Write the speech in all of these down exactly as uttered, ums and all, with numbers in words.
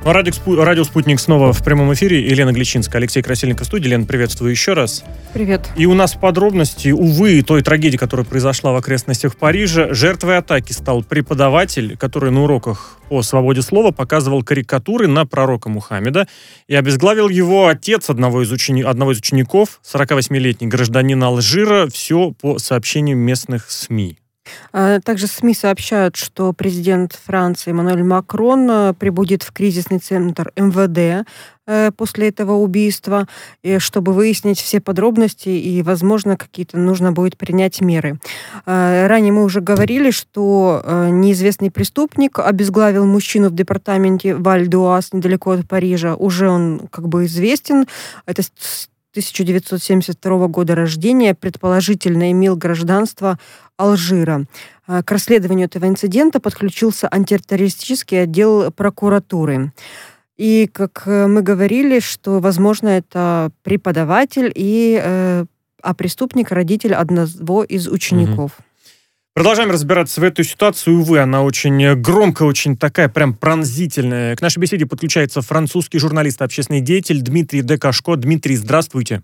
Радио, Радио «Спутник» снова в прямом эфире. Елена Гличинская, Алексей Красильников в студии. Лена, приветствую еще раз. Привет. И у нас подробности, увы, той трагедии, которая произошла в окрестностях Парижа. Жертвой атаки стал преподаватель, который на уроках по свободе слова показывал карикатуры на пророка Мухаммеда и обезглавил его отец одного из, учени... одного из учеников, сорокавосьмилетний гражданин Алжира, все по сообщениям местных СМИ. Также СМИ сообщают, что президент Франции Эммануэль Макрон прибудет в кризисный центр эм вэ дэ после этого убийства, чтобы выяснить все подробности и, возможно, какие-то нужно будет принять меры. Ранее мы уже говорили, что неизвестный преступник обезглавил мужчину в департаменте Валь-д'Оаз недалеко от Парижа. Уже он как бы известен. Это тысяча девятьсот семьдесят второго года рождения, предположительно имел гражданство Алжира. К расследованию этого инцидента подключился антитеррористический отдел прокуратуры. И, как мы говорили, что, возможно, это преподаватель, и, э, а преступник – родитель одного из учеников. Угу. Продолжаем разбираться в этой ситуации. Увы, она очень громкая, очень такая прям пронзительная. К нашей беседе подключается французский журналист и общественный деятель Дмитрий Декашко. Дмитрий, здравствуйте.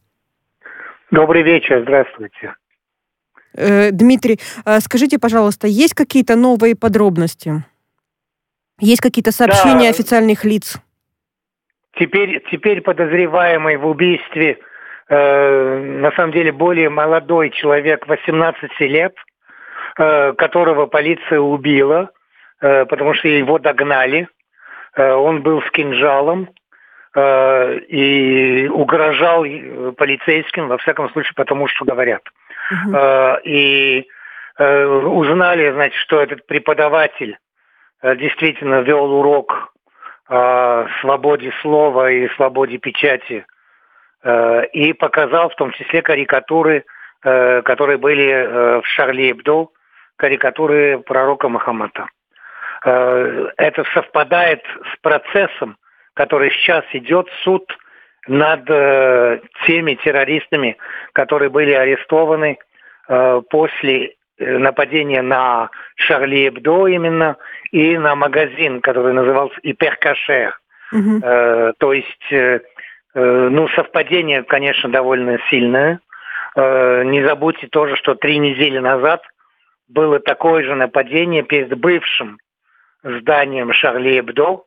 Добрый вечер, здравствуйте. Э, Дмитрий, скажите, пожалуйста, есть какие-то новые подробности? Есть какие-то сообщения да. официальных лиц? Теперь, теперь подозреваемый в убийстве, э, на самом деле, более молодой человек, восемнадцати лет, э, которого полиция убила, э, потому что его догнали. Э, он был с кинжалом э, и угрожал полицейским, во всяком случае, потому что говорят. Uh-huh. Э, и э, узнали, значит, что этот преподаватель э, действительно вел урок о свободе слова и свободе печати, э, и показал в том числе карикатуры, э, которые были э, в Шарли Эбдо, карикатуры пророка Мухаммада. Э, это совпадает с процессом, который сейчас идет, суд над э, теми террористами, которые были арестованы э, после нападения на Шарли Эбдо именно, и на магазин, который назывался Hypercacher. Uh-huh. Э, то есть, э, ну, совпадение, конечно, довольно сильное. Э, не забудьте тоже, что три недели назад было такое же нападение перед бывшим зданием Шарли Эбдо,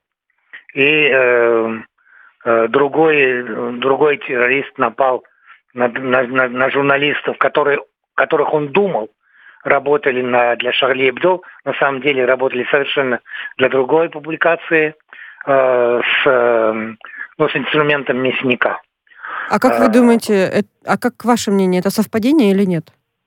и э, э, другой, другой террорист напал на, на, на, на журналистов, которые, которых он думал работали на, для Шарли Эбдо, на самом деле работали совершенно для другой публикации э, с, э, ну, с инструментом мясника. А как вы думаете, это, а как ваше мнение, это совпадение или нет?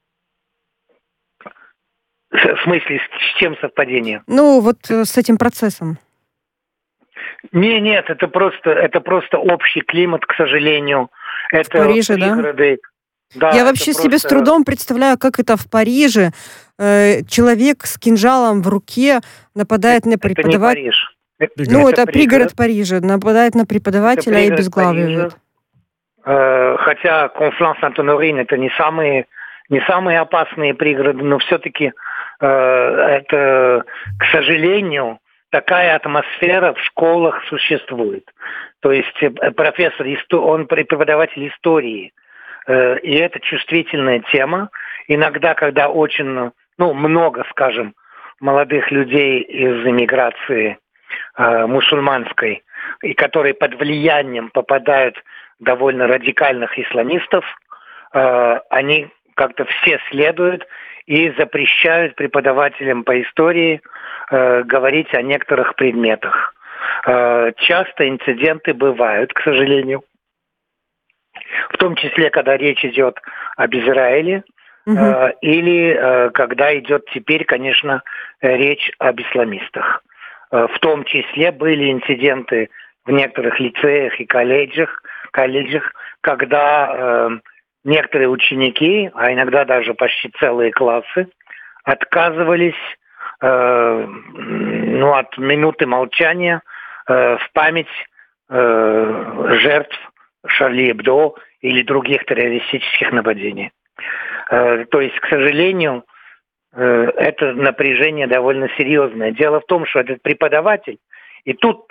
В смысле, с чем совпадение? Ну, вот с этим процессом. Не, нет, это просто, это просто общий климат, к сожалению. Это в Париже, пригороды. Да? Да, Я вообще просто... себе с трудом представляю, как это в Париже. Э, человек с кинжалом в руке нападает это, на преподавателя. Это не Париж. Это, ну, это, это пригород. пригород Парижа. Нападает на преподавателя и обезглавливает. Э, хотя Конфлан-Сент-Онорин это не самые, не самые опасные пригороды, но все-таки э, это, к сожалению, такая атмосфера в школах существует. То есть профессор, он преподаватель истории. И это чувствительная тема. Иногда, когда очень, ну, много, скажем, молодых людей из эмиграции э, мусульманской, и которые под влиянием попадают в довольно радикальных исламистов, э, они как-то все следуют и запрещают преподавателям по истории э, говорить о некоторых предметах. Э, часто инциденты бывают, к сожалению. В том числе, когда речь идет об Израиле, угу. э, или э, когда идет теперь, конечно, речь об исламистах. Э, в том числе были инциденты в некоторых лицеях и колледжах, колледжах когда э, некоторые ученики, а иногда даже почти целые классы, отказывались э, ну, от минуты молчания э, в память э, жертв Шарли Эбдо или других террористических нападений. Э, то есть, к сожалению, э, это напряжение довольно серьезное. Дело в том, что этот преподаватель, и тут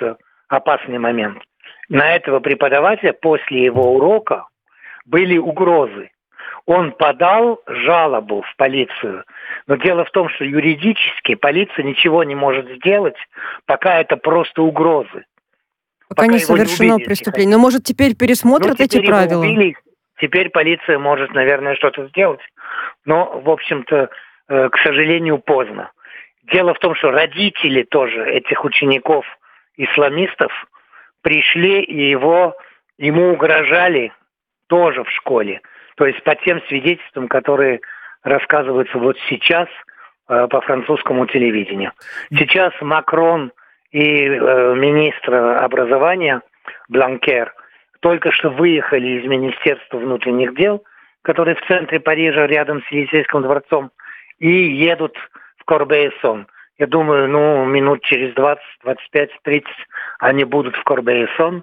опасный момент. На этого преподавателя после его урока были угрозы. Он подал жалобу в полицию. Но дело в том, что юридически полиция ничего не может сделать, пока это просто угрозы. Пока, пока не совершено не преступление. Но, может, теперь пересмотрят ну, теперь эти правила? Убили, теперь полиция может, наверное, что-то сделать. Но, в общем-то, э, к сожалению, поздно. Дело в том, что родители тоже этих учеников-исламистов пришли и его, ему угрожали тоже в школе. То есть по тем свидетельствам, которые рассказываются вот сейчас э, по французскому телевидению. Сейчас Макрон и э, министр образования Бланкер только что выехали из Министерства внутренних дел, которое в центре Парижа, рядом с Елисейским дворцом, и едут в Корбея-Сон. Я думаю, ну, минут через двадцать, двадцать пять, тридцать они будут в Корбея-Сон,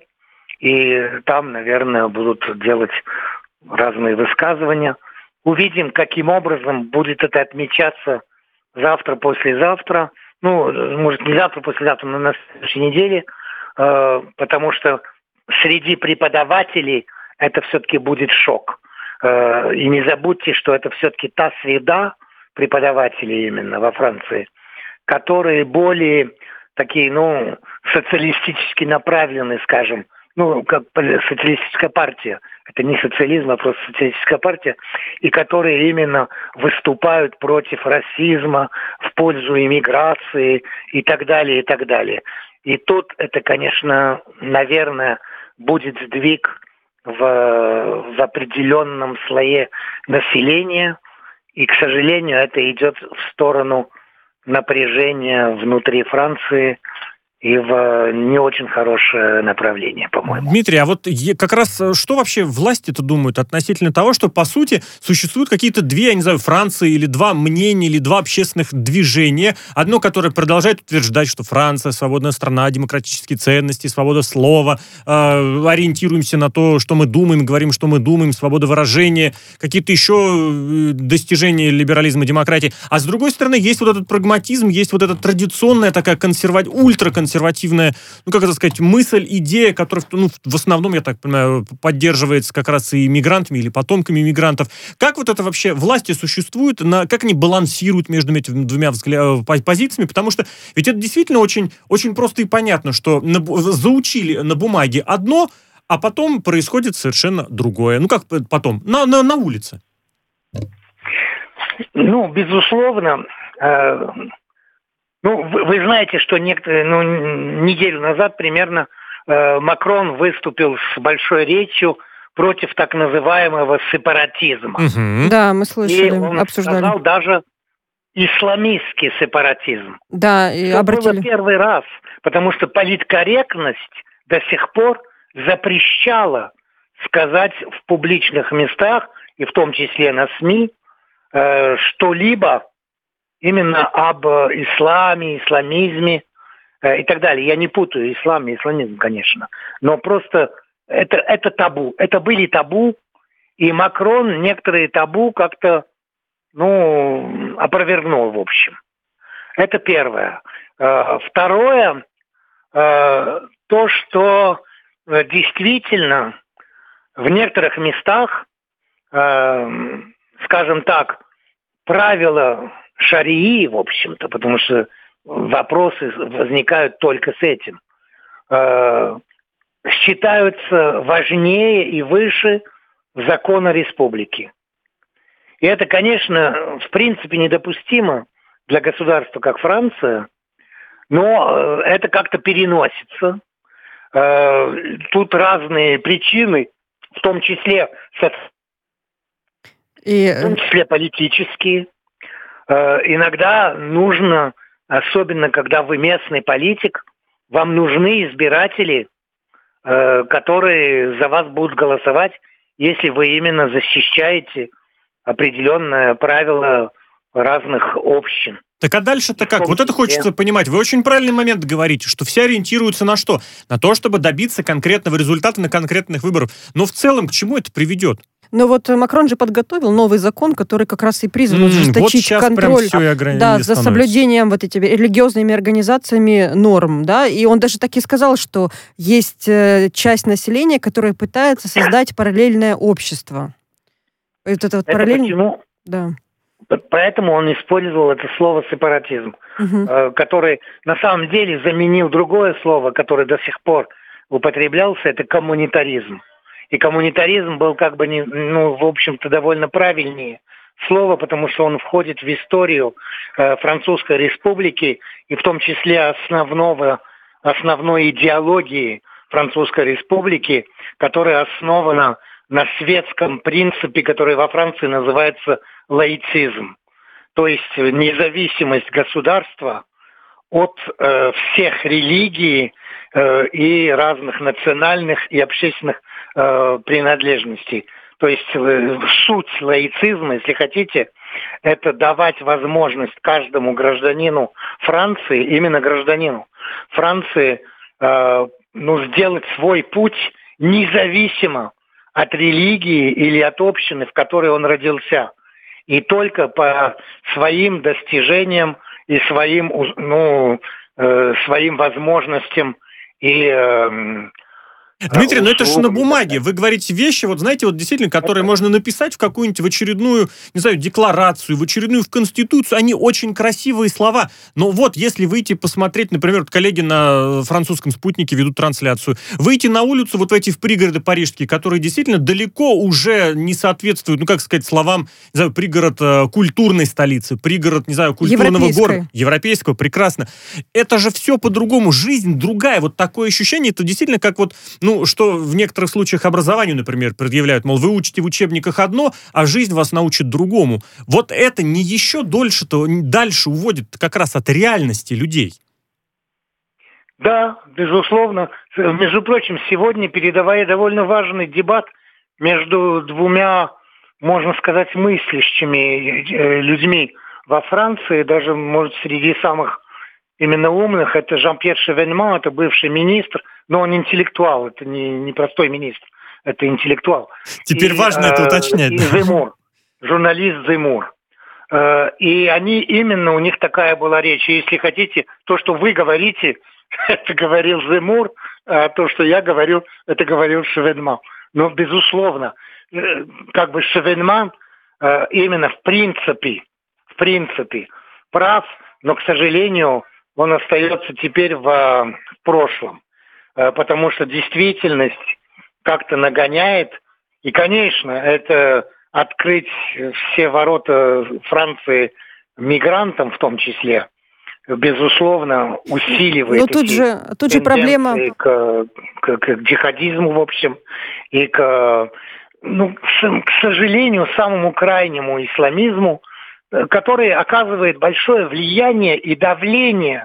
и там, наверное, будут делать разные высказывания. Увидим, каким образом будет это отмечаться завтра, послезавтра. Ну, может, не завтра, послезавтра, но на следующей неделе, э, потому что среди преподавателей это все-таки будет шок. Э, и не забудьте, что это все-таки та среда преподавателей именно во Франции, которые более такие, ну, социалистически направлены, скажем, ну, как социалистическая партия. Это не социализм, а просто социалистическая партия, и которые именно выступают против расизма, в пользу иммиграции и так далее, и так далее. И тут это, конечно, наверное, будет сдвиг в, в определенном слое населения, и, к сожалению, это идет в сторону напряжения внутри Франции и в не очень хорошее направление, по-моему. Дмитрий, а вот как раз что вообще власти-то думают относительно того, что, по сути, существуют какие-то две, я не знаю, Франции, или два мнения, или два общественных движения. Одно, которое продолжает утверждать, что Франция свободная страна, демократические ценности, свобода слова, э, ориентируемся на то, что мы думаем, говорим, что мы думаем, свобода выражения, какие-то еще достижения либерализма, демократии. А с другой стороны, есть вот этот прагматизм, есть вот эта традиционная такая консерва... ультраконсервативная консервативная, ну, как это сказать, мысль, идея, которая, ну, в основном, я так понимаю, поддерживается как раз и мигрантами или потомками мигрантов. Как вот это вообще власти существуют, на, как они балансируют между этими двумя взгля... позициями? Потому что ведь это действительно очень, очень просто и понятно, что на, заучили на бумаге одно, а потом происходит совершенно другое. Ну, как потом? На, на, на улице. Ну, безусловно, э- Ну, вы, вы знаете, что некоторые, ну, неделю назад примерно э, Макрон выступил с большой речью против так называемого сепаратизма. Угу. Да, мы слышали, и он обсуждали. сказал даже исламистский сепаратизм. Да, и что обратили. было первый раз, потому что политкорректность до сих пор запрещала сказать в публичных местах, и в том числе на СМИ, э, что-либо именно об исламе, исламизме э, и так далее. Я не путаю ислам и исламизм, конечно. Но просто это, это табу. Это были табу, и Макрон некоторые табу как-то, ну, опровергнул, в общем. Это первое. Э, второе, э, то, что э, действительно в некоторых местах, э, скажем так, правила шарии, в общем-то, потому что вопросы возникают только с этим, э, считаются важнее и выше закона республики. И это, конечно, в принципе недопустимо для государства, как Франция, но э, это как-то переносится. Э, тут разные причины, в том числе, и... в том числе политические. Иногда нужно, особенно когда вы местный политик, вам нужны избиратели, которые за вас будут голосовать, если вы именно защищаете определенное правило разных общин. Так а дальше-то как? Вот это хочется понимать. Вы очень правильный момент говорите, что все ориентируются на что? На то, чтобы добиться конкретного результата на конкретных выборах. Но в целом к чему это приведет? Но вот Макрон же подготовил новый закон, который как раз и призван ужесточить вот контроль да, за соблюдением вот этими религиозными организациями норм. Да? И он даже так и сказал, что есть часть населения, которая пытается создать параллельное общество. Вот это вот это параллель... почему? Да. Поэтому он использовал это слово «сепаратизм», угу. который на самом деле заменил другое слово, которое до сих пор употреблялся, это коммунитаризм. И коммунитаризм был как бы, не, ну, в общем-то, довольно правильнее слово, потому что он входит в историю э, Французской Республики и в том числе основного, основной идеологии Французской Республики, которая основана на светском принципе, который во Франции называется лаицизм. То есть независимость государства от э, всех религий э, и разных национальных и общественных э, принадлежностей. То есть э, суть лаицизма, если хотите, это давать возможность каждому гражданину Франции, именно гражданину Франции, э, ну, сделать свой путь независимо от религии или от общины, в которой он родился. И только по своим достижениям и своим, ну, э, своим возможностям и... Э, Дмитрий, но это же на бумаге. Вы говорите вещи, вот знаете, вот действительно, которые это... можно написать в какую-нибудь в очередную, не знаю, декларацию, в очередную в Конституцию. Они очень красивые слова. Но вот если выйти посмотреть, например, вот коллеги на французском спутнике ведут трансляцию, выйти на улицу вот в эти в пригороды парижские, которые действительно далеко уже не соответствуют, ну как сказать, словам, не знаю, пригород э, культурной столицы, пригород, не знаю, культурного города. Европейского, прекрасно. Это же все по-другому. Жизнь другая. Вот такое ощущение, это действительно как вот, ну, Ну, что в некоторых случаях образованию, например, предъявляют, мол, вы учите в учебниках одно, а жизнь вас научит другому. Вот это не еще дольше-то, дальше уводит как раз от реальности людей. Да, безусловно. Между прочим, сегодня, передавая довольно важный дебат между двумя, можно сказать, мыслящими людьми во Франции, даже, может, среди самых именно умных, это Жан-Пьер Шевеньман, это бывший министр, но он интеллектуал, это не, не простой министр, это интеллектуал. Теперь и, важно э, это уточнять. И Земур, журналист Земур. Э, и они, именно у них такая была речь. И если хотите, то, что вы говорите, это говорил Земур, а то, что я говорю, это говорил Шевеньман. Но, безусловно, э, как бы Шевеньман э, именно в принципе, в принципе прав, но, к сожалению, он остается теперь в, в прошлом. Потому что действительность как-то нагоняет. И, конечно, это открыть все ворота Франции мигрантам в том числе, безусловно, усиливает Но тут же, тут же проблема... к, к, к джихадизму, в общем, и к, ну, к сожалению, самому крайнему исламизму, который оказывает большое влияние и давление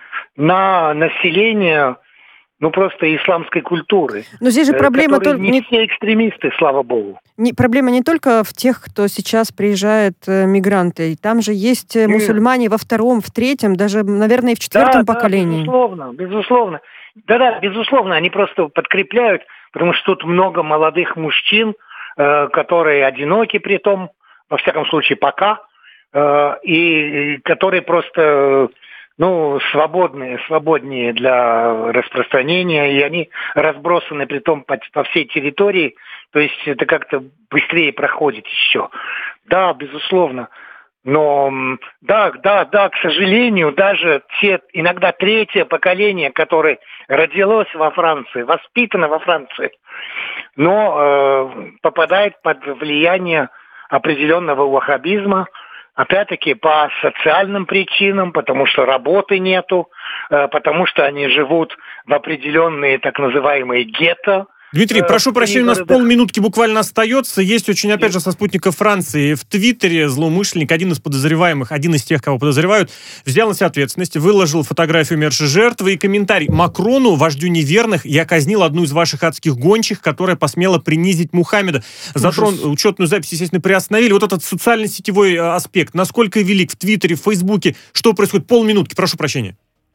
на население, ну, просто исламской культуры. Но здесь же проблема только... Не все экстремисты, слава богу. Не, проблема не только в тех, кто сейчас приезжает, э, мигранты. Там же есть э, мусульмане во втором, в третьем, даже, наверное, и в четвертом да, поколении. Да, безусловно, безусловно. Да-да, безусловно, они просто подкрепляют, потому что тут много молодых мужчин, э, которые одиноки при том, во всяком случае, пока, э, и, и которые просто... ну, свободные, свободнее для распространения, и они разбросаны притом по, по всей территории, то есть это как-то быстрее проходит еще. Да, безусловно. Но да, да, да, к сожалению, даже те, иногда третье поколение, которое родилось во Франции, воспитано во Франции, но э, попадает под влияние определенного ваххабизма, опять-таки по социальным причинам, потому что работы нету, потому что они живут в определенные так называемые гетто. Дмитрий, прошу прощения, у нас полминутки буквально остается. Есть очень, опять же, со спутника Франции в Твиттере злоумышленник, один из подозреваемых, один из тех, кого подозревают, взял на себя ответственность, выложил фотографию умершей жертвы и комментарий: Макрону, вождю неверных, я казнил одну из ваших адских гончих, которая посмела принизить Мухаммеда. Затрон, учетную запись, естественно, приостановили. Вот этот социально-сетевой аспект, насколько велик в Твиттере, в Фейсбуке, что происходит? Полминутки, прошу прощения.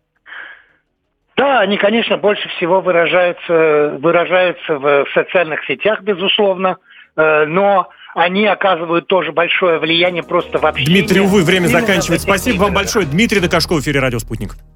Да, они, конечно, больше всего выражаются, выражаются в социальных сетях, безусловно. но они оказывают тоже большое влияние просто в общении. Дмитрий, увы, время заканчивается. Спасибо вам большое. Дмитрий Докашко в эфире «Радио Спутник».